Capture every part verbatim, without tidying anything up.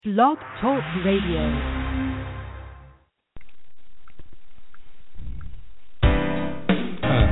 Blog Talk Radio. Uh,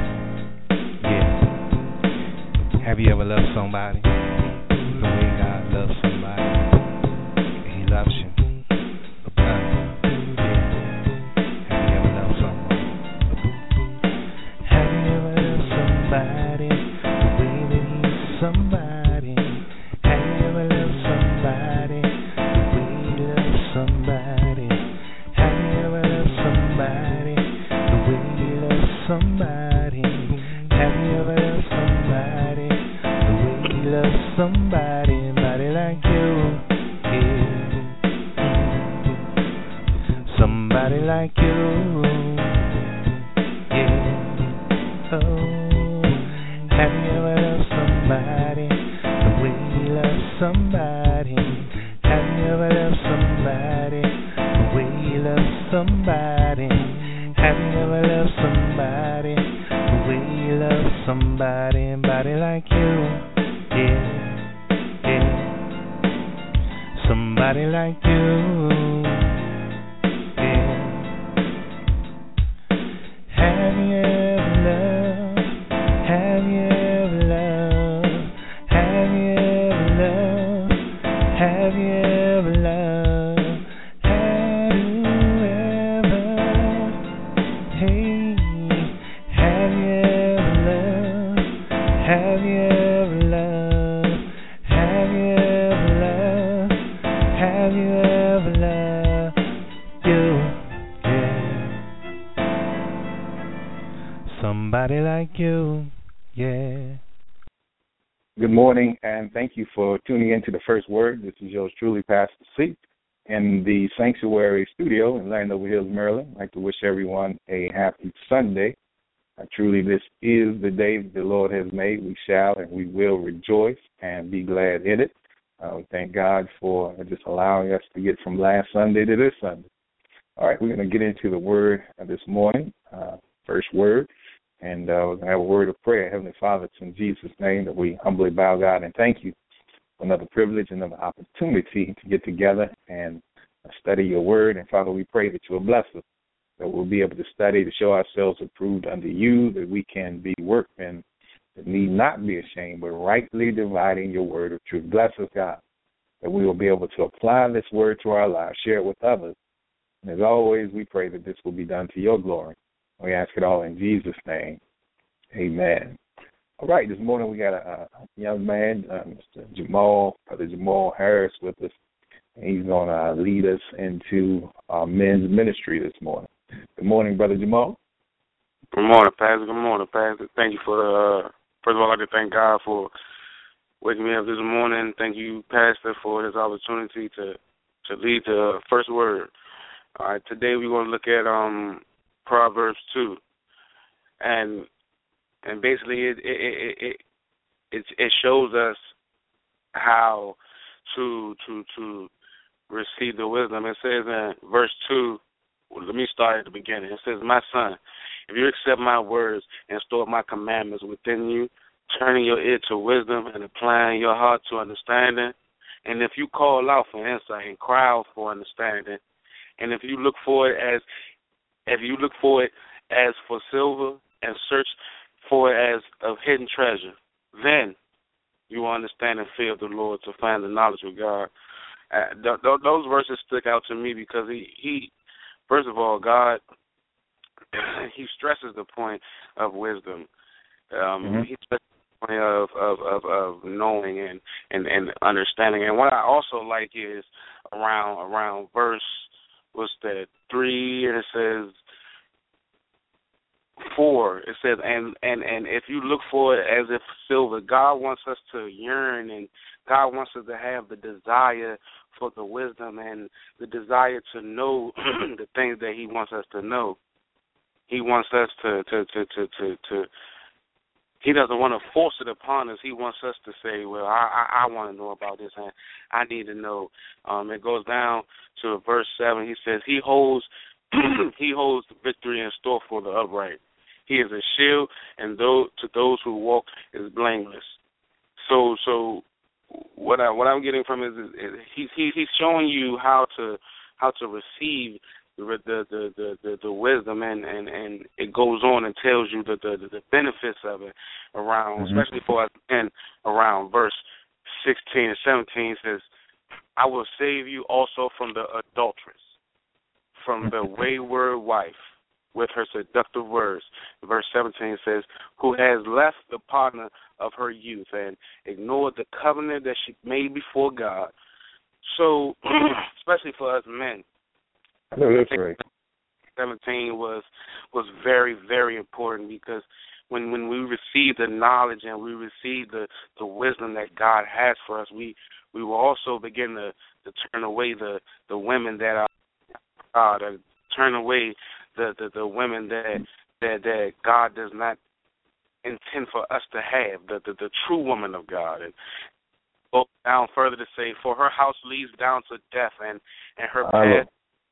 yeah. Have you ever loved somebody the way God loves somebody? He loves you. Uh, yeah. Have you ever loved someone? Have you ever loved somebody the way that he's somebody? Have you ever loved somebody the way he loves somebody? Have you ever loved somebody the way he loves somebody? Have you ever loved somebody the way he loves somebody? Somebody like you, yeah. Somebody like you, yeah. Oh, have you ever loved somebody the way he loves somebody? Have you ever loved somebody the way he loves somebody? Have you ever loved somebody the way he loves somebody? Somebody like you, yeah, yeah. Somebody like you, yeah. Have you ever loved? Have you ever loved? Have you ever loved? Have you ever loved? Have you ever? Hey, have you ever loved? Have you ever loved? Have you ever loved? Have you ever loved you? Yeah. Somebody like you, yeah. Good morning, and thank you for tuning in to the First Word. This is yours truly, Pastor C, in the Sanctuary Studio in Landover Hills, Maryland. I'd like to wish everyone a happy Sunday. Uh, truly, this is the day that the Lord has made. We shall and we will rejoice and be glad in it. Uh, we thank God for just allowing us to get from last Sunday to this Sunday. All right, we're going to get into the Word uh, this morning, uh, First Word. And uh, we're going to have a word of prayer. Heavenly Father, it's in Jesus' name that we humbly bow, God, and thank you for another privilege, another opportunity to get together and study your word. And, Father, we pray that you will bless us, that we'll be able to study to show ourselves approved unto you, that we can be workmen that need not be ashamed, but rightly dividing your word of truth. Bless us, God, that we will be able to apply this word to our lives, share it with others. And as always, we pray that this will be done to your glory. We ask it all in Jesus' name. Amen. All right, this morning we got a, a young man, uh, Mister Jamal, Brother Jamal Harris with us. And he's going to lead us into our men's ministry this morning. Good morning, Brother Jamal. Good morning, Pastor. Good morning, Pastor. Thank you for the, uh, first of all, I'd like to thank God for waking me up this morning. Thank you, Pastor, for this opportunity to, to lead the first word. All right, today we're going to look at um. Proverbs two, and and basically it it it it, it, it shows us how to to to receive the wisdom. It says in verse two. Well, let me start at the beginning. It says, "My son, if you accept my words and store my commandments within you, turning your ear to wisdom and applying your heart to understanding, and if you call out for insight and cry out for understanding, and if you look for it as If you look for it as for silver and search for it as of hidden treasure, then you will understand and fear of the Lord to find the knowledge of God." Uh, th- th- those verses stick out to me because he, he, first of all, God, he stresses the point of wisdom. Um, mm-hmm. He stresses the point of, of, of, of knowing and, and, and understanding. And what I also like is around around verse, what's that, three, and it says four. It says, and, and, and if you look for it as if silver, God wants us to yearn, and God wants us to have the desire for the wisdom and the desire to know the things that he wants us to know. He wants us to, to, to, to, to, to he doesn't want to force it upon us. He wants us to say, well, I, I, I want to know about this, and I need to know. Um, it goes down to verse seven. He says, he holds he holds the victory in store for the upright. He is a shield, and though, to those who walk is blameless. So, so what I what I'm getting from is, is, is he's he, he's showing you how to how to receive the the the the, the, the wisdom, and, and, and it goes on and tells you the the, the benefits of it around, mm-hmm. especially for us men, around verse sixteen and seventeen says, I will save you also from the adulteress, from the wayward wife with her seductive words. Verse seventeen says, who has left the partner of her youth and ignored the covenant that she made before God. So, especially for us men, no, that's right. seventeen was was very, very important, because when when we receive the knowledge and we receive the, the wisdom that God has for us, we, we will also begin to, to turn away the, the women that are uh, to turn away the, the, the women that, that that God does not intend for us to have, the, the, the true woman of God. And go down further to say, for her house leads down to death, and, and her path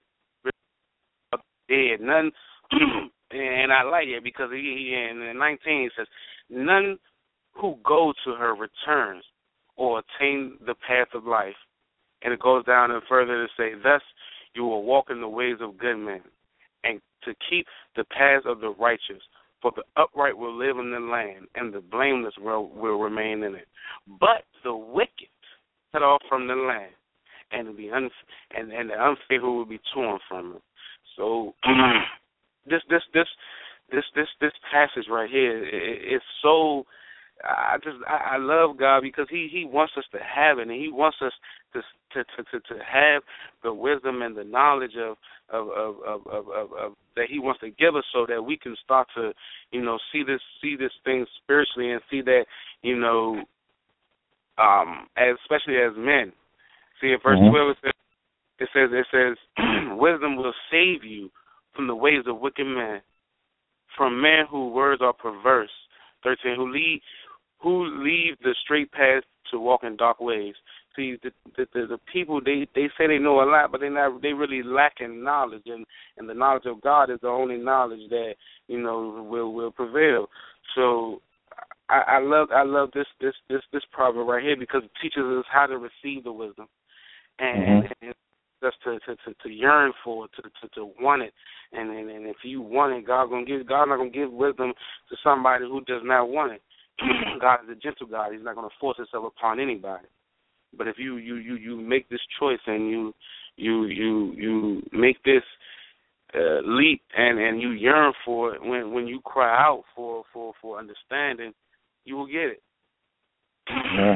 dead. None, and I like it because he, he in nineteen says, none who go to her returns or attain the path of life. And it goes down and further to say, thus you will walk in the ways of good men, and to keep the paths of the righteous. For the upright will live in the land, and the blameless will, will remain in it. But the wicked cut off from the land, and the un, and, and the unfaithful will be torn from it. So this this this this this this passage right here is so. I just I, I love God because he, he wants us to have it, and he wants us to to to, to, to have the wisdom and the knowledge of of of, of, of, of of that he wants to give us, so that we can start to, you know, see this see this thing spiritually, and see that, you know, um as, especially as men. See in verse mm-hmm. twelve it says it says it says wisdom will save you from the ways of wicked men, from men whose words are perverse. Thirteen, who lead who leave the straight path to walk in dark ways. See, the the, the, the people, they, they say they know a lot, but they not they really lacking knowledge, and, and the knowledge of God is the only knowledge that, you know, will will prevail. So I, I love I love this this this this proverb right here, because it teaches us how to receive the wisdom, and, mm-hmm. and, and just to, to, to, to yearn for it, to, to to want it, and, and and if you want it, God gonna give God not gonna give wisdom to somebody who does not want it. God is a gentle God; He's not gonna force Himself upon anybody. But if you, you, you, you make this choice, and you you you you make this uh, leap, and, and you yearn for it, when when you cry out for, for, for understanding, you will get it. Yeah.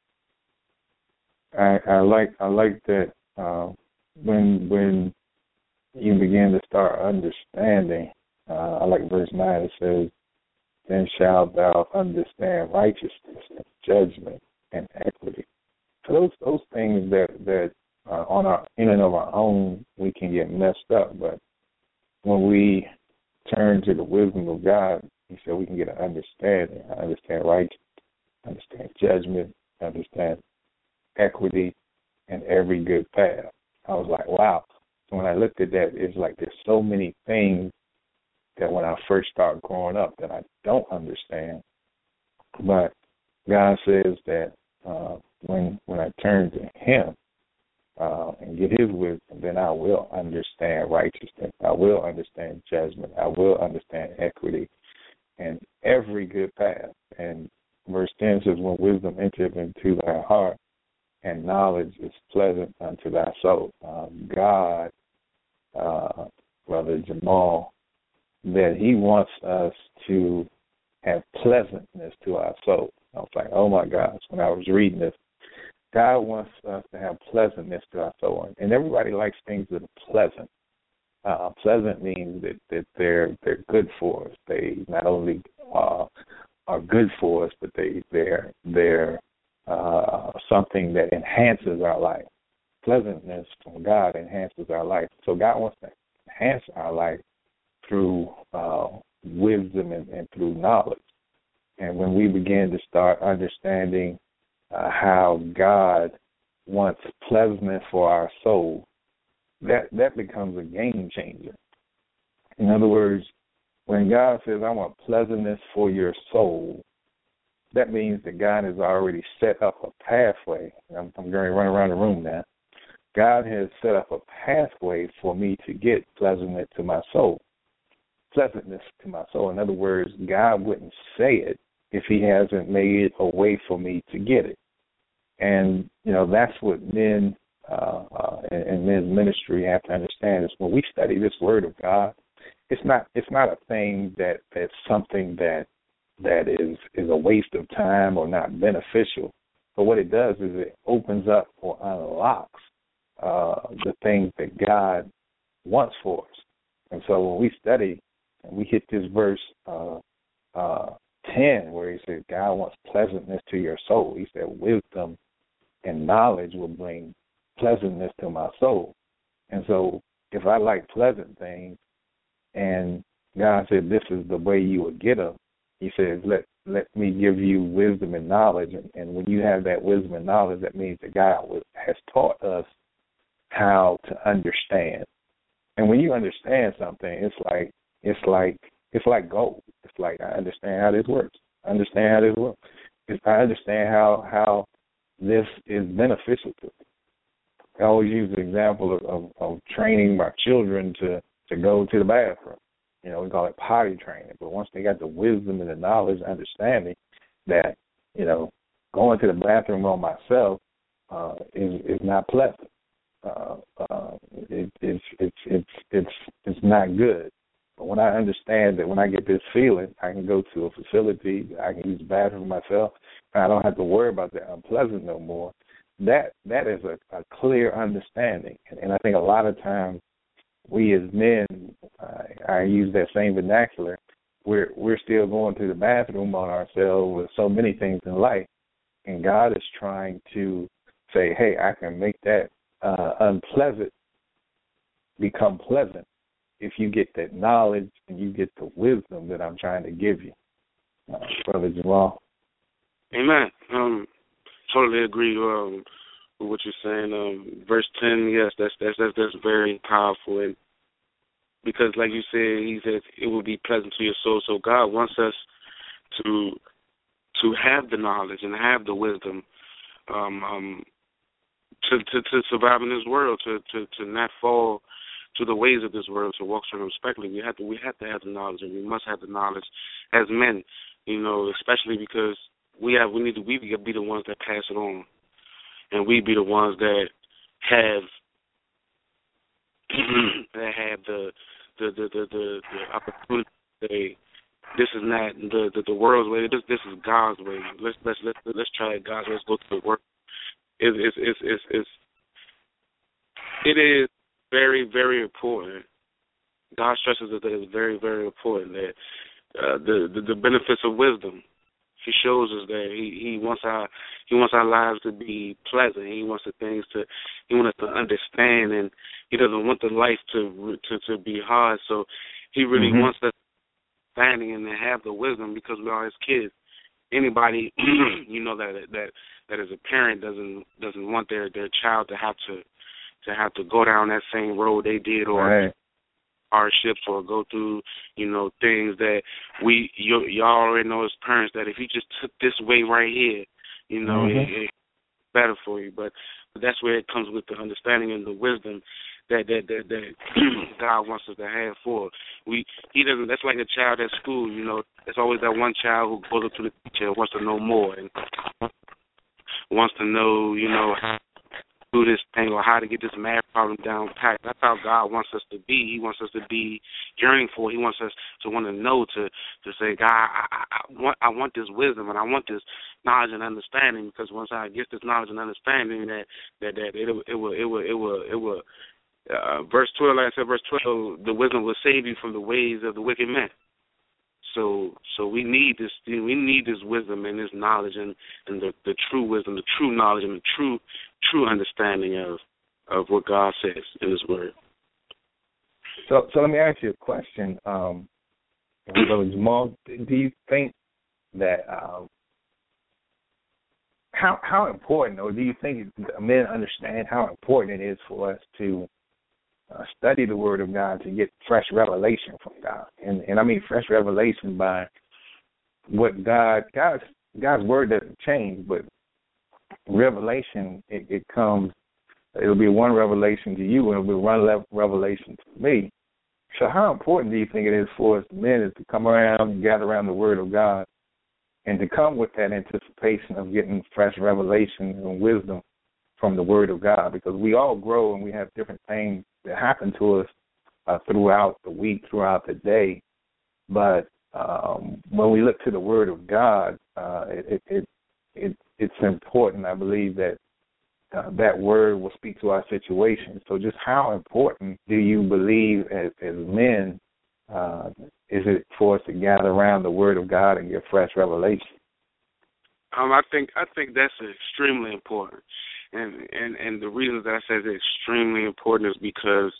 I I like I like that. Uh, when when you begin to start understanding, uh, I like verse nine. It says, "Then shalt thou understand righteousness and judgment and equity." So those those things that that uh, on our in and of our own we can get messed up, but when we turn to the wisdom of God, He said we can get an understanding. I understand righteousness, understand judgment, understand equity, and every good path. I was like, wow. So when I looked at that, it's like there's so many things that when I first start growing up that I don't understand. But God says that uh, when when I turn to Him uh, and get His wisdom, then I will understand righteousness. I will understand judgment. I will understand equity and every good path. And verse ten says, when wisdom entereth into thy heart, and knowledge is pleasant unto thy soul. Um, God, uh, Brother Jamal, that He wants us to have pleasantness to our soul. I was like, oh my gosh, when I was reading this, God wants us to have pleasantness to our soul. And everybody likes things that are pleasant. Uh, pleasant means that, that they're they're good for us. They not only uh, are good for us, but they they're they're Uh, something that enhances our life. Pleasantness from God enhances our life. So God wants to enhance our life through uh, wisdom and, and through knowledge. And when we begin to start understanding uh, how God wants pleasantness for our soul, that, that becomes a game changer. In other words, when God says, I want pleasantness for your soul, that means that God has already set up a pathway. I'm, I'm going to run around the room now. God has set up a pathway for me to get pleasantness to my soul. Pleasantness to my soul. In other words, God wouldn't say it if he hasn't made a way for me to get it. And, you know, that's what men uh, uh, and, and men's ministry have to understand is when we study this word of God, it's not it's not a thing that that's something that that is, is a waste of time or not beneficial. But what it does is it opens up or unlocks uh, the things that God wants for us. And so when we study and we hit this verse uh, uh, ten where he says God wants pleasantness to your soul, he said wisdom and knowledge will bring pleasantness to my soul. And so if I like pleasant things and God said this is the way you would get them, he says, let let me give you wisdom and knowledge. And, and when you have that wisdom and knowledge, that means that God was, has taught us how to understand. And when you understand something, it's like it's like it's like gold. It's like I understand how this works. I understand how this works. It's, I understand how how this is beneficial to me. I always use the example of, of, of training my children to, to go to the bathroom. You know, we call it potty training. But once they got the wisdom and the knowledge and understanding that, you know, going to the bathroom on myself uh, is is not pleasant. Uh, uh, it, it's it's it's it's it's not good. But when I understand that when I get this feeling, I can go to a facility, I can use the bathroom myself, and I don't have to worry about the unpleasant no more. That that is a, a clear understanding, and, and I think a lot of times we as men, uh, I use that same vernacular. We're we're still going to the bathroom on ourselves with so many things in life, and God is trying to say, "Hey, I can make that uh, unpleasant become pleasant if you get that knowledge and you get the wisdom that I'm trying to give you." Uh, Brother Jamal. Amen. Um, totally agree um, with what you're saying. Um, verse ten, yes, that's that's that's that's very powerful, and because, like you said, he said it will be pleasant to your soul. So God wants us to to have the knowledge and have the wisdom um, um, to, to to survive in this world, to, to, to not fall to the ways of this world, to walk circumspectly. We have to we have to have the knowledge, and we must have the knowledge as men. You know, especially because we have we need to we be the ones that pass it on, and we be the ones that have that have the the the the, the, the opportunity to say this is not the, the the world's way. This this is God's way. Let's let's let's let's try it God's way. Let's go to the work. It, it's it's it's it's it is very very important. God stresses that it is very very important that uh, the, the the benefits of wisdom. He shows us that he, he wants our he wants our lives to be pleasant. He wants the things to he wants us to understand, and he doesn't want the life to to, to be hard. So he really mm-hmm. wants us understanding and to have the wisdom because we are his kids. Anybody you know that that that as a parent doesn't doesn't want their, their child to have to to have to go down that same road they did or right. hardships or go through, you know, things that we you, y'all already know as parents that if you just took this way right here, you know, mm-hmm. it, it's better for you. But, but that's where it comes with the understanding and the wisdom that that that, that God wants us to have for we. He doesn't. That's like a child at school. You know, there's always that one child who goes up to the teacher and wants to know more and wants to know, you know, how do this thing or how to get this math problem down pat. That's how God wants us to be. He wants us to be yearning for. He wants us to want to know, to to say, God, I, I, I want I want this wisdom and I want this knowledge and understanding, because once I get this knowledge and understanding, that that, that it, it will it will it will it will uh, verse twelve, like I said, verse twelve, the wisdom will save you from the ways of the wicked man. So, so we need this. We need this wisdom and this knowledge, and, and the, the true wisdom, the true knowledge, and the true, true understanding of, of what God says in His Word. So, so let me ask you a question, um, Brother Jamal. Do you think that um, how how important, or do you think men understand how important it is for us to Uh, study the Word of God to get fresh revelation from God, and and I mean fresh revelation by what God God God's word doesn't change, but revelation, it, it comes, it'll be one revelation to you and it'll be one le- revelation to me. So how important do you think it is for us men is to come around and gather around the word of God and to come with that anticipation of getting fresh revelation and wisdom from the word of God? Because we all grow and we have different things that happen to us uh, throughout the week, throughout the day. But um, when we look to the word of God, uh, it, it, it, it's important, I believe, that uh, that word will speak to our situation. So just how important do you believe as, as men uh, is it for us to gather around the word of God and get fresh revelation? Um, I think I think that's extremely important. And, and, and the reason that I say it's extremely important is because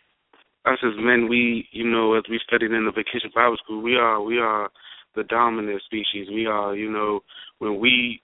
us as men, we, you know, as we studied in the Vacation Bible School, we are we are the dominant species. We are, you know, when we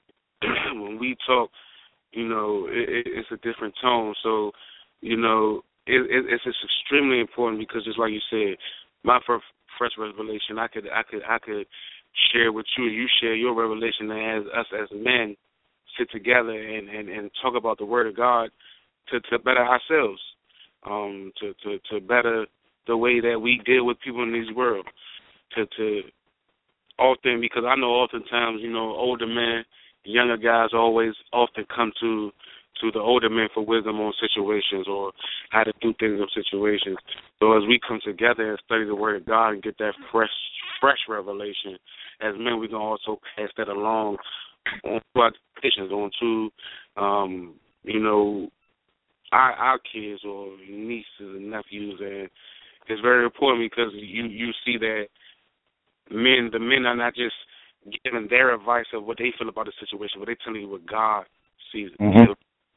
when we talk, you know, it, it's a different tone. So, you know, it, it, it's just extremely important because, just like you said, my first fresh revelation, I could I could I could share with you, you share your revelation as us as men sit together and, and, and talk about the word of God to, to better ourselves. Um, to, to, to better the way that we deal with people in this world. To, to often, because I know oftentimes, you know, older men, younger guys always often come to to the older men for wisdom on situations or how to do things in situations. So as we come together and study the Word of God and get that fresh, fresh revelation, as men, we can also pass that along on to our patients, on to, um, you know, Our, our kids or nieces and nephews, and it's very important because you, you see that men, the men are not just giving their advice of what they feel about the situation, but they're telling you what God sees. Mm-hmm.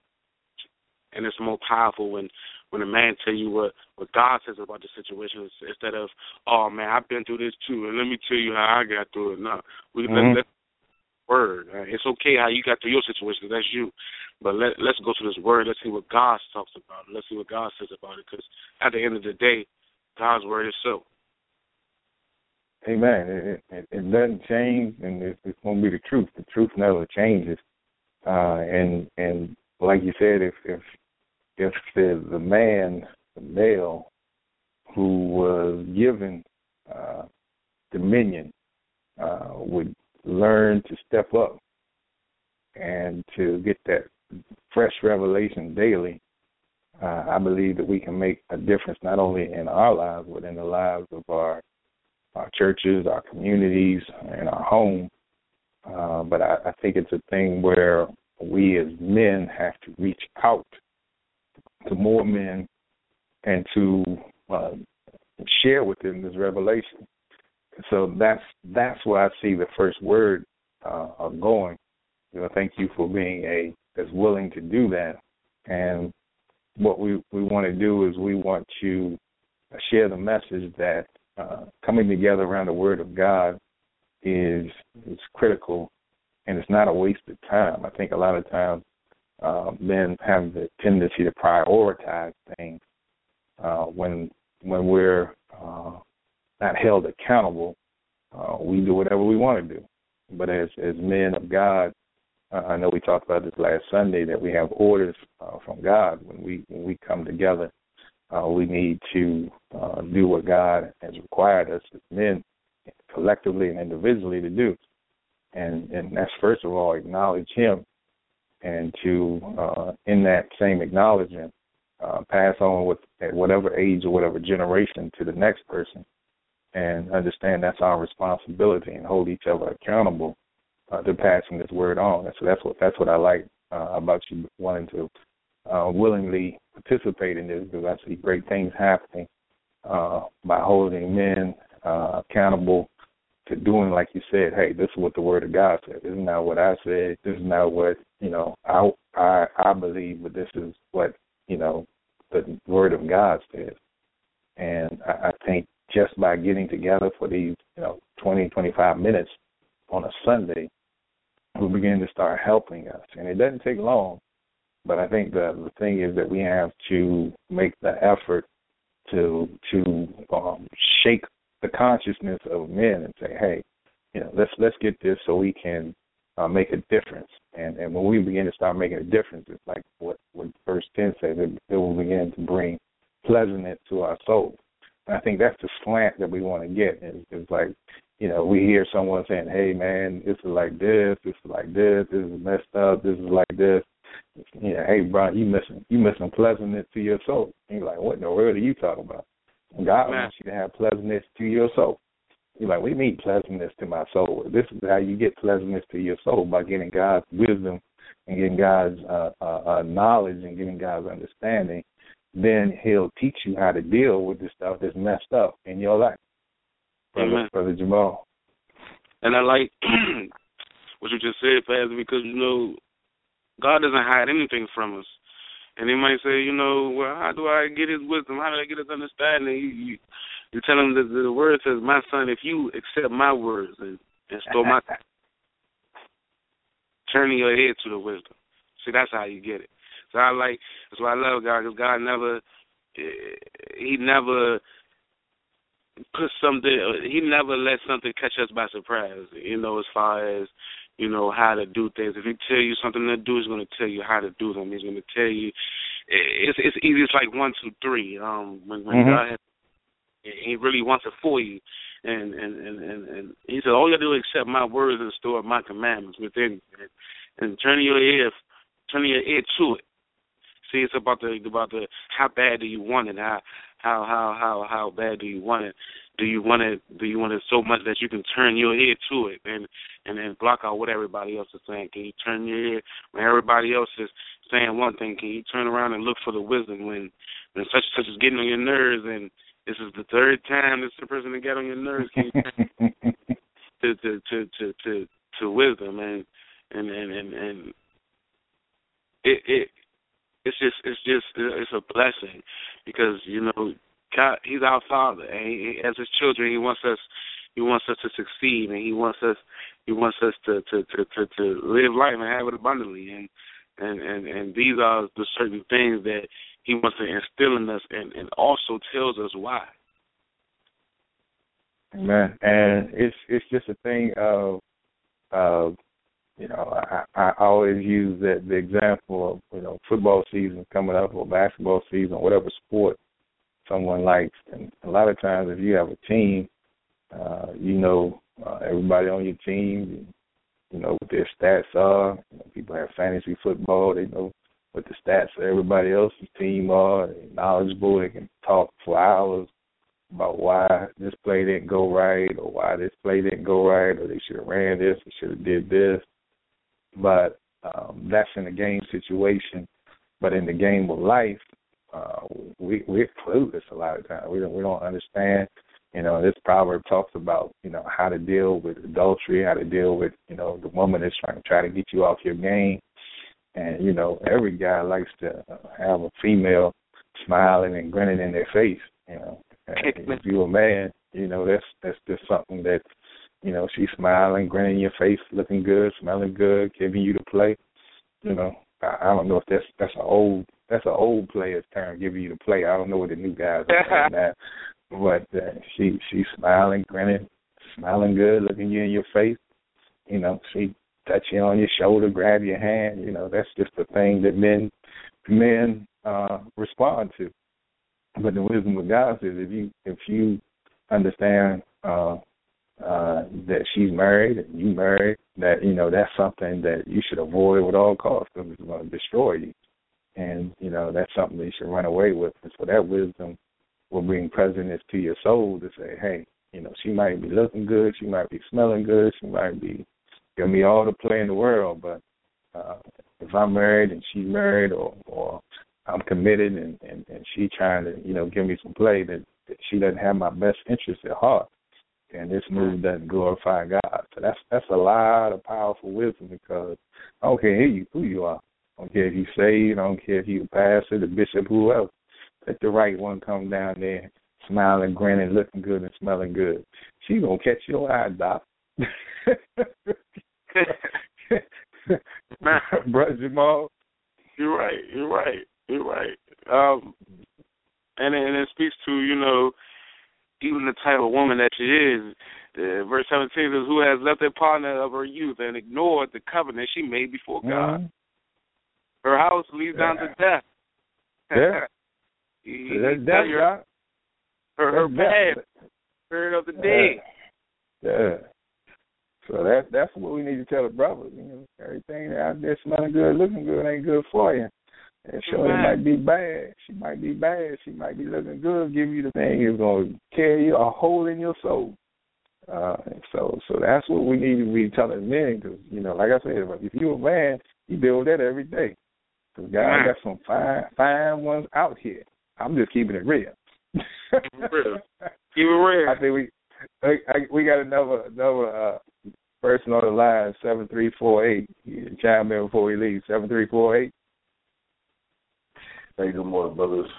And it's more powerful when, when a man tell you what, what God says about the situation instead of, oh, man, I've been through this too, and let me tell you how I got through it. No, we mm-hmm. let, let word. It's okay how you got through your situation. That's you. But let, let's go to this word. Let's see what God talks about. Let's see what God says about it. Because at the end of the day, God's word is so. Amen. It, it, it doesn't change, and it's, it's going to be the truth. The truth never changes. Uh, and and like you said, if if if the, the man, the male, who was given uh, dominion, uh, would learn to step up and to get that fresh revelation daily, uh, I believe that we can make a difference not only in our lives, but in the lives of our our churches, our communities, and our home. Uh, but I, I think it's a thing where we as men have to reach out to more men and to uh, share with them this revelation. So that's that's where I see the first word uh, going. You know, thank you for being a that's willing to do that. And what we, we want to do is we want to share the message that uh, coming together around the Word of God is is critical, and it's not a waste of time. I think a lot of times uh, men have the tendency to prioritize things uh, when when we're uh, not held accountable. Uh, we do whatever we want to do. But as as men of God, uh, I know we talked about this last Sunday that we have orders uh, from God. When we when we come together, uh, we need to uh, do what God has required us as men, collectively and individually, to do. And and that's first of all acknowledge Him, and to uh, in that same acknowledgement uh, pass on with at whatever age or whatever generation to the next person, and understand that's our responsibility, and hold each other accountable uh, to passing this word on. And so that's what that's what I like uh, about you wanting to uh, willingly participate in this, because I see great things happening uh, by holding men uh, accountable to doing, like you said, hey, this is what the Word of God said. This is not what I said. This is not what, you know, I I, I believe, but this is what, you know, the Word of God says. And I, I think just by getting together for these, you know, twenty, twenty-five minutes on a Sunday, we begin to start helping us. And it doesn't take long, but I think the, the thing is that we have to make the effort to to um, shake the consciousness of men and say, hey, you know, let's let's get this so we can uh, make a difference. And and when we begin to start making a difference, it's like what, what verse ten says, it, it will begin to bring pleasantness to our soul. And I think that's the slant that we want to get. It's, it's like, you know, we hear someone saying, hey, man, this is like this, this is like this, this is messed up, this is like this. You know, hey, bro, you missing, you missing pleasantness to your soul. And you're like, what in the world are you talking about? And God Man. wants you to have pleasantness to your soul. You're like, we need pleasantness to my soul. This is how you get pleasantness to your soul, by getting God's wisdom and getting God's uh, uh, uh, knowledge and getting God's understanding. Then he'll teach you how to deal with the stuff that's messed up in your life. Brother, Amen. Brother Jamal. And I like what you just said, Pastor, because, you know, God doesn't hide anything from us. And they might say, you know, well, how do I get his wisdom? How do I get his understanding? You, you, you tell him that the word says, my son, if you accept my words and, and store my, turn your head to the wisdom. See, that's how you get it. So I like, that's why I love God, because God never, he never put something, he never let something catch us by surprise, you know, as far as, you know, how to do things. If he tell you something to do, he's going to tell you how to do them. He's going to tell you, it's it's easy, it's like one, two, three. Um, when when mm-hmm. God has, he really wants it for you. And, and, and, and, and he said, all you got to do is accept my words and store my commandments within you. And, and turn your ear, turn your ear to it. See, it's about the about the how bad do you want it? How how how how how bad do you want it? Do you want it? Do you want it so much that you can turn your ear to it and and then block out what everybody else is saying? Can you turn your ear when everybody else is saying one thing? Can you turn around and look for the wisdom when when such and such is getting on your nerves and this is the third time this person to get on your nerves? Can you turn to, to to to to to wisdom and and and and, and it it. It's just, it's just, it's a blessing because, you know, God, he's our Father, and he, as his children, he wants us, he wants us to succeed, and he wants us, he wants us to to, to, to, to live life and have it abundantly, and, and, and, and these are the certain things that he wants to instill in us, and, and also tells us why. Amen. And it's it's just a thing of, of you know, I, I always use that the example of, you know, football season coming up or basketball season, whatever sport someone likes. And a lot of times if you have a team, uh, you know uh, everybody on your team, you know what their stats are. You know, people have fantasy football. They know what the stats of everybody else's team are. They're knowledgeable. They can talk for hours about why this play didn't go right or why this play didn't go right or they should have ran this, they should have did this. But um, that's in a game situation. But in the game of life, uh, we, we're clueless a lot of times. We don't, we don't understand. You know, this proverb talks about, you know, how to deal with adultery, how to deal with, you know, the woman that's trying to try to get you off your game. And, you know, every guy likes to have a female smiling and grinning in their face, you know. And if you're a man, you know, that's that's just something that, you know, she's smiling, grinning in your face, looking good, smelling good, giving you the play. You know, I, I don't know if that's that's an old that's an old player's term, giving you the play. I don't know what the new guys are saying now, but uh, she she's smiling, grinning, smiling good, looking you in your face. You know, she touch you on your shoulder, grab your hand. You know, that's just the thing that men men uh, respond to. But the wisdom of God says if you if you understand. Uh, Uh, that she's married and you married, that, you know, that's something that you should avoid with all costs because it's going to destroy you. And, you know, that's something that you should run away with. And so that wisdom will bring pleasantness to your soul to say, hey, you know, she might be looking good, she might be smelling good, she might be giving me all the play in the world, but uh, if I'm married and she's married or, or I'm committed and, and, and she trying to, you know, give me some play, that, that she doesn't have my best interest at heart. And this move doesn't glorify God. So that's that's a lot of powerful wisdom because I don't care who you, who you are. I don't care if you saved. I don't care if you a pastor, the bishop, whoever. Let the right one come down there, smiling, grinning, looking good, and smelling good. She gonna catch your eye, Doc. Brother Jamal. You're right. You're right. You're right. Um, and and it speaks to, you know, even the type of woman that she is, the verse seventeen says, "Who has left the partner of her youth and ignored the covenant she made before God? Mm-hmm. Her house leads Yeah. down to death." Yeah. he, That's he death, tell your, God. her her That's past, death. spirit of the Yeah. dead. Yeah. So that that's what we need to tell the brothers. You know, everything out there smelling good, looking good, ain't good for you. And sure, it might be bad. She might be bad. She might be looking good. Give you the thing is going to carry you a hole in your soul. Uh, so, so that's what we need to be telling men. Because you know, like I said, if you're a man, you deal with that every day. Because God Man. got some fine, fine ones out here. I'm just keeping it real. real. Keep it real. I think we, I, I, we got another another uh, person on the line, seven three four eight. Chime in before we leave. Seven three four eight. Hey, good morning, brothers.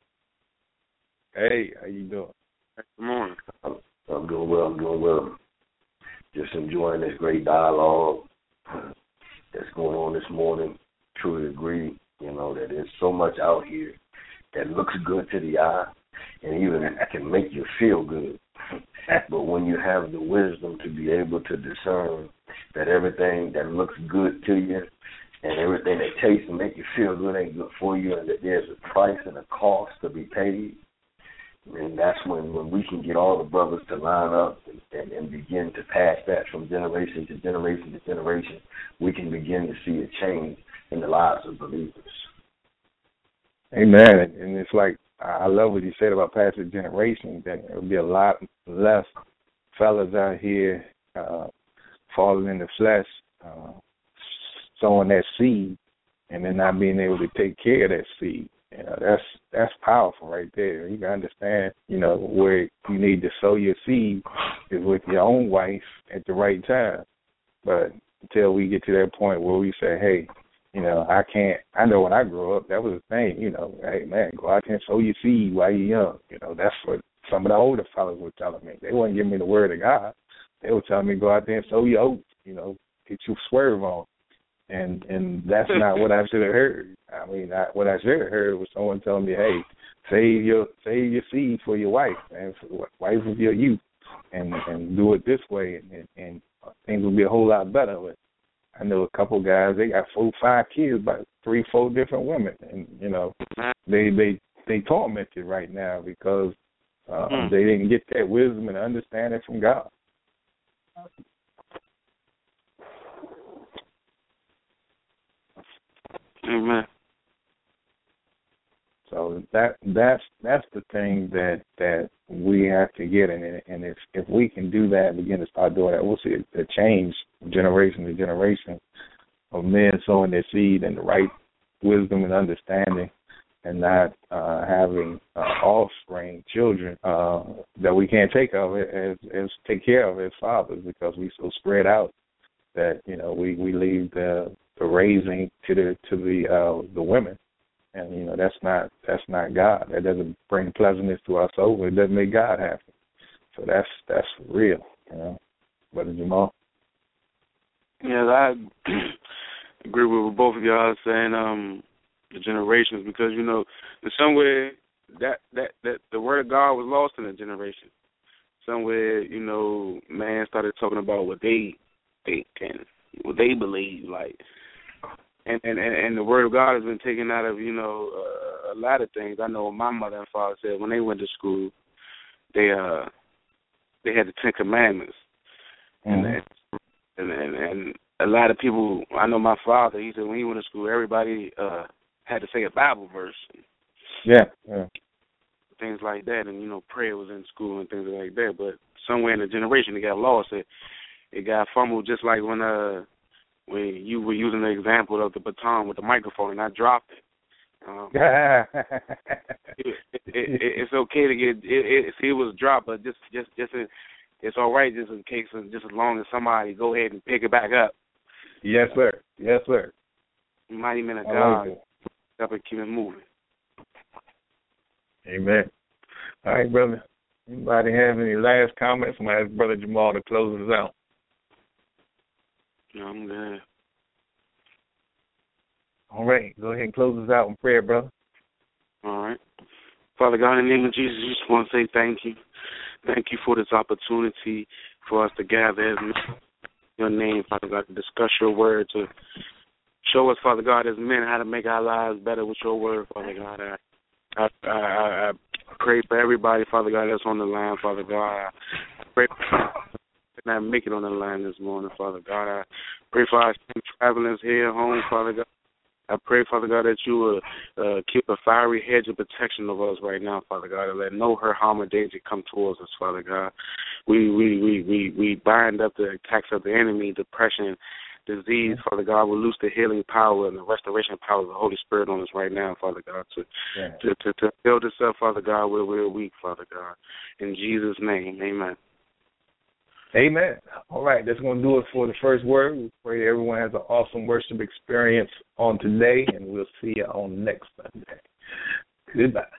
Hey, how you doing? Good morning. I'm, I'm doing well. I'm doing well. Just enjoying this great dialogue that's going on this morning. Truly agree, you know, that there's so much out here that looks good to the eye and even can make you feel good. But when you have the wisdom to be able to discern that everything that looks good to you and everything that tastes and make you feel good ain't good for you, and that there's a price and a cost to be paid, and that's when, when we can get all the brothers to line up and, and, and begin to pass that from generation to generation to generation, we can begin to see a change in the lives of believers. Amen. And it's like, I love what you said about passing generation, that there will be a lot less fellas out here uh, falling in the flesh, uh, sowing that seed, and then not being able to take care of that seed. You know, that's that's powerful right there. You can understand, you know, where you need to sow your seed is with your own wife at the right time. But until we get to that point where we say, hey, you know, I can't, I know when I grew up, that was the thing, you know, hey, man, go out there and sow your seed while you're young. You know, that's what some of the older fellas were telling me. They weren't giving me the word of God. They were telling me, go out there and sow your oats, you know, get your swerve on. And and that's not what I should have heard. I mean, I, what I should have heard was someone telling me, hey, save your save your seed for your wife, and for wife of your youth, and and do it this way, and, and things will be a whole lot better. But I know a couple guys, they got four, five kids by three, four different women, and you know, they they they tormented right now because uh, mm. they didn't get that wisdom and understanding from God. Amen. So that that's that's the thing that, that we have to get in, and if if we can do that and begin to start doing that, we'll see a, a change generation to generation of men sowing their seed in the right wisdom and understanding, and not uh, having uh, offspring, children uh, that we can't take of it as as take care of as fathers, because we so spread out that you know we, we leave the the raising to the to the uh, the women. And you know that's not that's not God. That doesn't bring pleasantness to our soul. It doesn't make God happy. So that's that's real, you know. Brother Jamal. Yeah, I agree with what both of y'all are saying. Um, the generations, because you know, in some way that that that the word of God was lost in a generation. Somewhere, you know, man started talking about what they think and what they believe, like. And, and and the word of God has been taken out of, you know, uh, a lot of things. I know my mother and father said when they went to school, they uh they had the Ten Commandments, mm-hmm. and, and and and a lot of people. I know my father. He said when he went to school, everybody uh had to say a Bible verse. Yeah, yeah. Things like that, and you know, prayer was in school and things like that. But somewhere in the generation, it got lost. It it got fumbled, just like when uh. when you were using the example of the baton with the microphone and I dropped it. Um, it, it, it it's okay to get it, it. See, it was dropped, but just, just, just, in, it's all right, just in case, just as long as somebody go ahead and pick it back up. Yes, sir. Yes, sir. Mighty man of God, like up and keep it moving. Amen. All right, brother. Anybody have any last comments? I'm gonna ask Brother Jamal to close us out. No, I'm good. All right. Go ahead and close us out in prayer, brother. All right. Father God, in the name of Jesus, I just want to say thank you. Thank you for this opportunity for us to gather as your name, Father God, to discuss your word, to show us, Father God, as men, how to make our lives better with your word, Father God. I, I, I, I pray for everybody, Father God, that's on the line, Father God. I pray for not make it on the line this morning, Father God. I pray for our travelers here home, Father God. I pray, Father God, that you will uh, keep a fiery hedge of protection over us right now, Father God, and let no hurt, harm, or danger come towards us, Father God. We we, we, we, we bind up the attacks of the enemy, depression, disease, Father God. We loose the healing power and the restoration power of the Holy Spirit on us right now, Father God, to yeah. to, to, to build us up, Father God, where we're weak, Father God. In Jesus' name, amen. Amen. All right, that's going to do it for the first word. We pray everyone has an awesome worship experience on today, and we'll see you on next Sunday. Goodbye.